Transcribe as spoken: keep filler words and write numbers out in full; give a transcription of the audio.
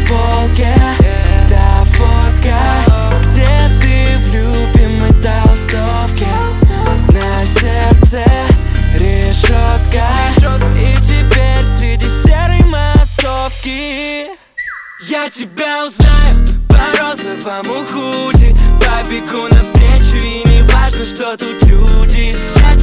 полке та фотка, где ты в любимой толстовке. На сердце решетка, и теперь среди серой массовки я тебя узнаю по розовому худи. Побегу навстречу, и не важно, что тут люди. Я